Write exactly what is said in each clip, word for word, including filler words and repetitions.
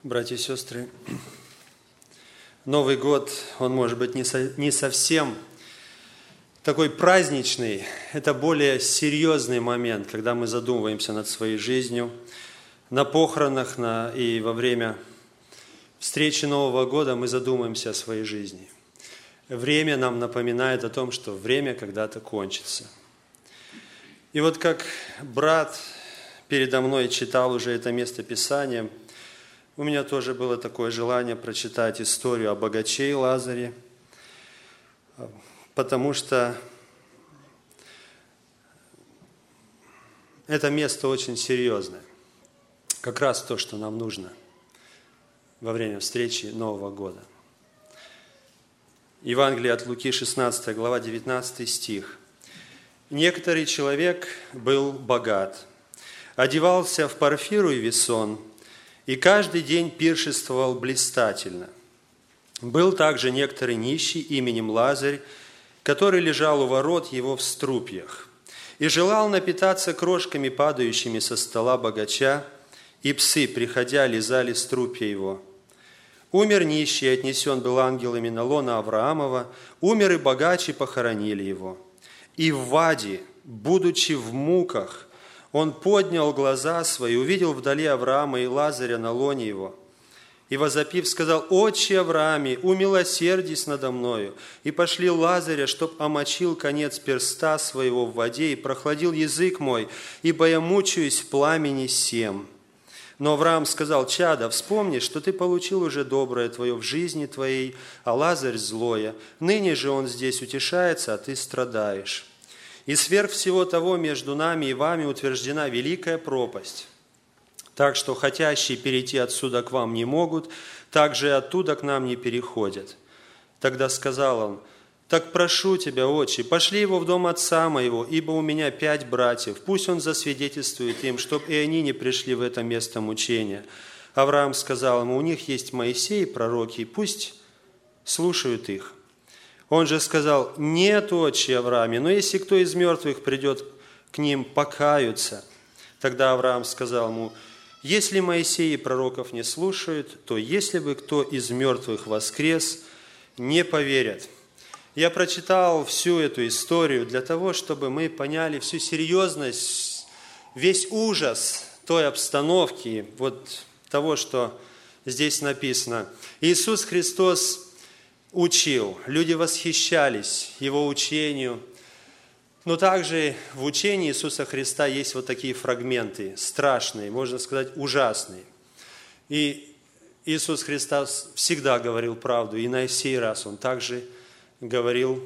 Братья и сестры, Новый год, он может быть не, со, не совсем такой праздничный, это более серьезный момент, когда мы задумываемся над своей жизнью, на похоронах на, и во время встречи Нового года мы задумаемся о своей жизни. Время нам напоминает о том, что время когда-то кончится. И вот как брат передо мной читал уже это место Писания, у меня тоже было такое желание прочитать историю о богаче и Лазаре, потому что это место очень серьезное. Как раз то, что нам нужно во время встречи Нового года. Евангелие от Луки, шестнадцатая глава, девятнадцатый стих. «Некоторый человек был богат, одевался в парфиру и весон, и каждый день пиршествовал блистательно. Был также некоторый нищий именем Лазарь, который лежал у ворот его в струпьях, и желал напитаться крошками, падающими со стола богача, и псы, приходя, лизали струпья его. Умер нищий, отнесен был ангелами на лоно Авраамова, умер и богач, и похоронили его. И в аде, будучи в муках, он поднял глаза свои, увидел вдали Авраама и Лазаря на лоне его. И, возопив, сказал: «Отче Аврааме, умилосердись надо мною, и пошли Лазаря, чтоб омочил конец перста своего в воде и прохладил язык мой, ибо я мучаюсь в пламени сем». Но Авраам сказал: «Чадо, вспомни, что ты получил уже доброе твое в жизни твоей, а Лазарь злое. Ныне же он здесь утешается, а ты страдаешь. И сверх всего того между нами и вами утверждена великая пропасть. Так что хотящие перейти отсюда к вам не могут, так же и оттуда к нам не переходят». Тогда сказал он: «Так прошу тебя, отче, пошли его в дом отца моего, ибо у меня пять братьев. Пусть он засвидетельствует им, чтоб и они не пришли в это место мучения». Авраам сказал ему: «У них есть Моисей и пророки, пусть слушают их». Он же сказал: «Нет, отче Аврааме, но если кто из мертвых придет к ним, покаются». Тогда Авраам сказал ему: «Если Моисей и пророков не слушают, то если бы кто из мертвых воскрес, не поверят». Я прочитал всю эту историю для того, чтобы мы поняли всю серьезность, весь ужас той обстановки, вот того, что здесь написано. Иисус Христос учил, люди восхищались Его учению, но также в учении Иисуса Христа есть вот такие фрагменты, страшные, можно сказать, ужасные. И Иисус Христос всегда говорил правду, и на сей раз Он также говорил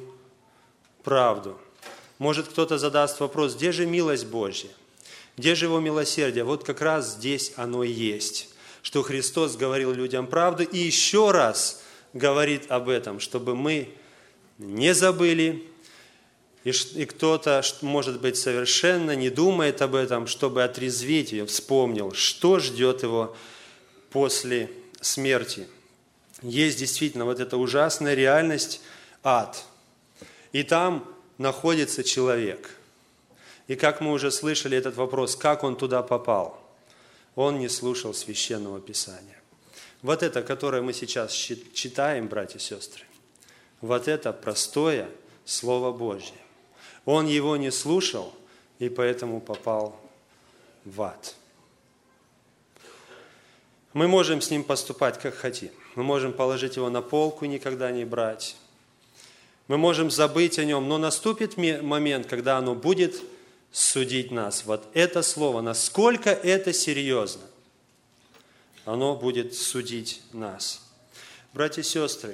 правду. Может, кто-то задаст вопрос: где же милость Божья? Где же Его милосердие? Вот как раз здесь оно и есть, что Христос говорил людям правду и еще раз говорит об этом, чтобы мы не забыли, и, и кто-то, может быть, совершенно не думает об этом, чтобы отрезвить ее, вспомнил, что ждет его после смерти. Есть действительно вот эта ужасная реальность, ад. И там находится человек. И как мы уже слышали этот вопрос, как он туда попал? Он не слушал Священного Писания. Вот это, которое мы сейчас читаем, братья и сестры, вот это простое Слово Божье. Он его не слушал, и поэтому попал в ад. Мы можем с ним поступать, как хотим. Мы можем положить его на полку и никогда не брать. Мы можем забыть о нем, но наступит момент, когда оно будет судить нас. Вот это слово, насколько это серьезно, оно будет судить нас. Братья и сестры,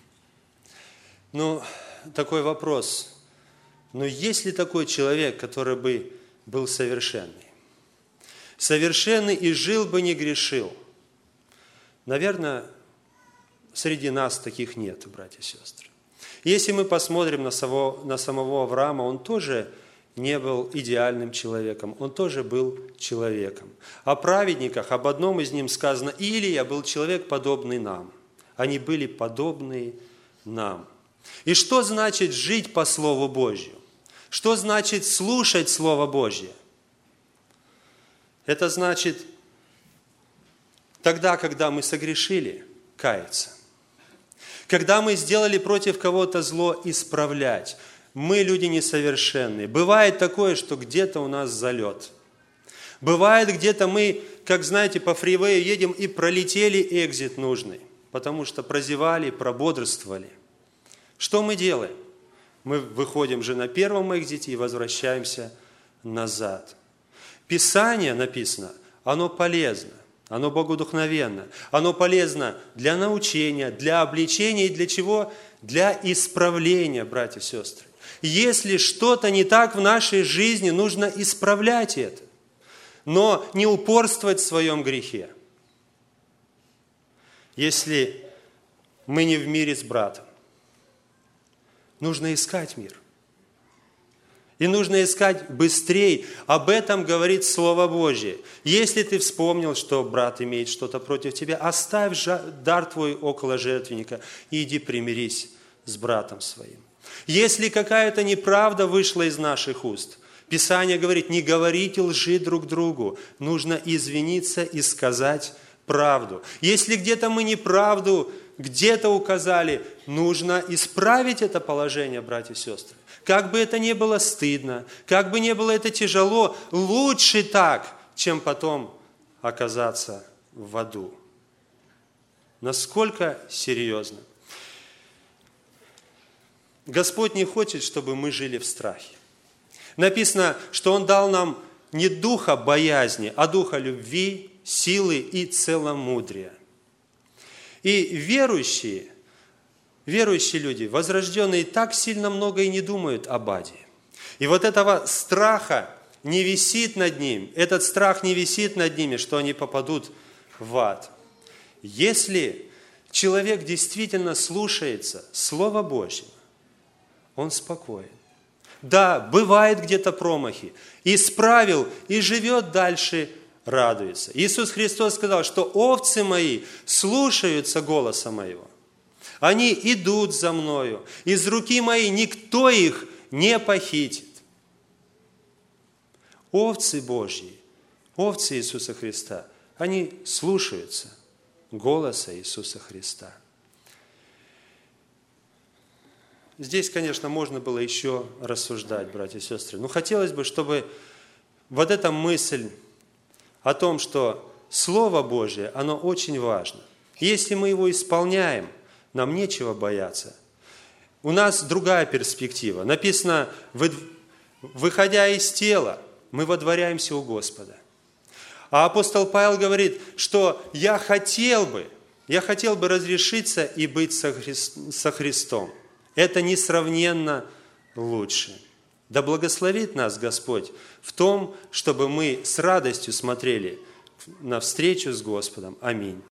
ну, такой вопрос. Ну, есть ли такой человек, который бы был совершенный? Совершенный и жил бы, не грешил? Наверное, среди нас таких нет, братья и сестры. Если мы посмотрим на самого, на самого Авраама, он тоже не был идеальным человеком, он тоже был человеком. О праведниках, об одном из них сказано: Илия был человек, подобный нам. Они были подобны нам. И что значит жить по Слову Божью? Что значит слушать Слово Божье? Это значит тогда, когда мы согрешили, каяться. Когда мы сделали против кого-то зло, исправлять. Мы люди несовершенные. Бывает такое, что где-то у нас залет. Бывает где-то мы, как знаете, по фривею едем и пролетели экзит нужный, потому что прозевали, прободрствовали. Что мы делаем? Мы выходим же на первом экзите и возвращаемся назад. Писание написано, оно полезно, оно богодухновенно, оно полезно для научения, для обличения и для чего? Для исправления, братья и сестры. Если что-то не так в нашей жизни, нужно исправлять это, но не упорствовать в своем грехе. Если мы не в мире с братом, нужно искать мир. И нужно искать быстрее. Об этом говорит Слово Божье. Если ты вспомнил, что брат имеет что-то против тебя, оставь дар твой около жертвенника и иди примирись с братом своим. Если какая-то неправда вышла из наших уст, Писание говорит, не говорите лжи друг другу. Нужно извиниться и сказать правду. Если где-то мы неправду где-то указали, нужно исправить это положение, братья и сестры. Как бы это ни было стыдно, как бы ни было это тяжело, лучше так, чем потом оказаться в аду. Насколько серьезно? Господь не хочет, чтобы мы жили в страхе. Написано, что Он дал нам не духа боязни, а духа любви, силы и целомудрия. И верующие, верующие люди, возрожденные, так сильно много и не думают об аде. И вот этого страха не висит над ним, этот страх не висит над ними, что они попадут в ад. Если человек действительно слушается Слова Божьего, он спокоен. Да, бывает где-то промахи, исправил и живет дальше, радуется. Иисус Христос сказал, что овцы мои слушаются голоса моего. Они идут за мною. Из руки моей никто их не похитит. Овцы Божьи, овцы Иисуса Христа, они слушаются голоса Иисуса Христа. Здесь, конечно, можно было еще рассуждать, братья и сестры. Но хотелось бы, чтобы вот эта мысль о том, что Слово Божие, оно очень важно. Если мы его исполняем, нам нечего бояться. У нас другая перспектива. Написано, выходя из тела, мы водворяемся у Господа. А апостол Павел говорит, что я хотел бы, я хотел бы разрешиться и быть со Христом. Это несравненно лучше. Да благословит нас Господь в том, чтобы мы с радостью смотрели на встречу с Господом. Аминь.